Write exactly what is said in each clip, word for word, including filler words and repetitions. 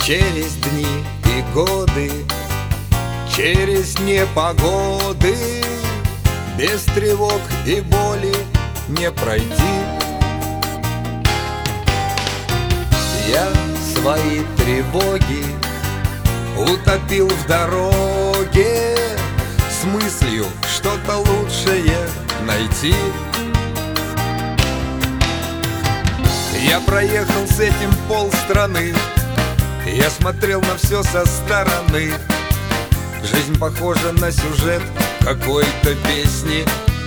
Через дни и годы, через непогоды, без тревог и боли не пройти. Я свои тревоги утопил в дороге с мыслью что-то лучшее найти. Я проехал с этим полстраны, я смотрел на все со стороны. Жизнь похожа на сюжет какой-то песни.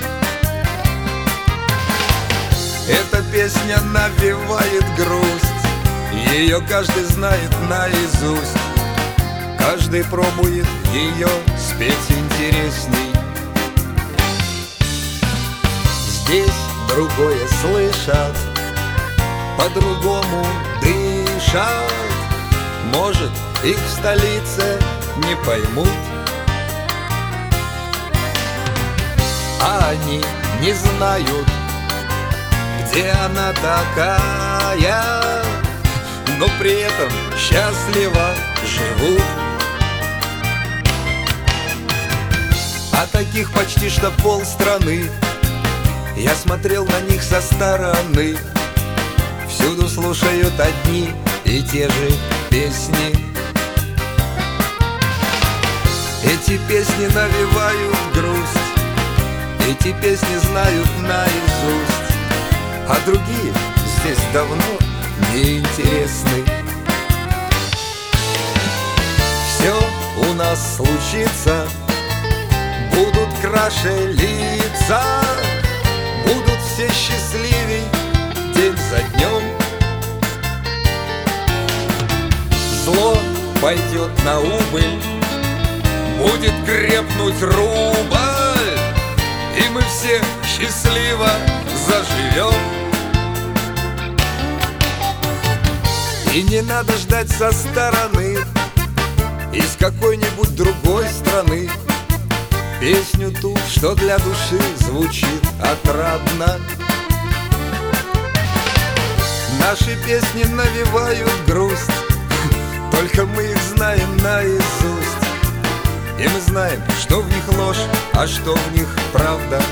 Эта песня навевает грусть, ее каждый знает наизусть. Каждый пробует ее спеть интересней. Здесь другое слышат, по-другому дышат. Может, их в столице не поймут, а они не знают, где она такая, но при этом счастливо живут. А таких почти что полстраны, я смотрел на них со стороны. Всюду слушают одни и те же песни. Эти песни навевают грусть, эти песни знают наизусть, а другие здесь давно неинтересны. Все у нас случится, будут краше лица, будут все счастливей день за днем. Зло пойдет на убыль, будет крепнуть рубль, и мы все счастливо заживем. И не надо ждать со стороны, из какой-нибудь другой страны, песню ту, что для души звучит отрадно. Наши песни навевают грусть, только мы их знаем наизусть. И мы знаем, что в них ложь, а что в них правда.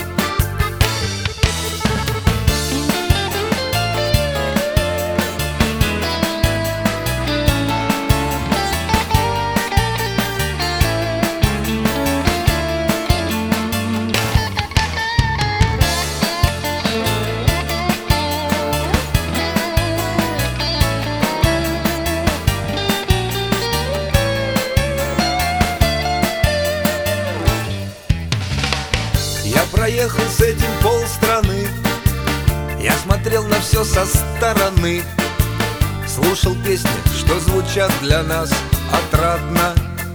Я проехал с этим полстраны, я смотрел на все со стороны, слушал песни, что звучат для нас отрадно.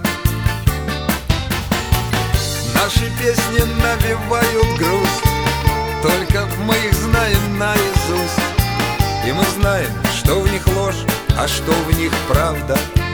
Наши песни навевают грусть, только мы их знаем наизусть. И мы знаем, что в них ложь, а что в них правда.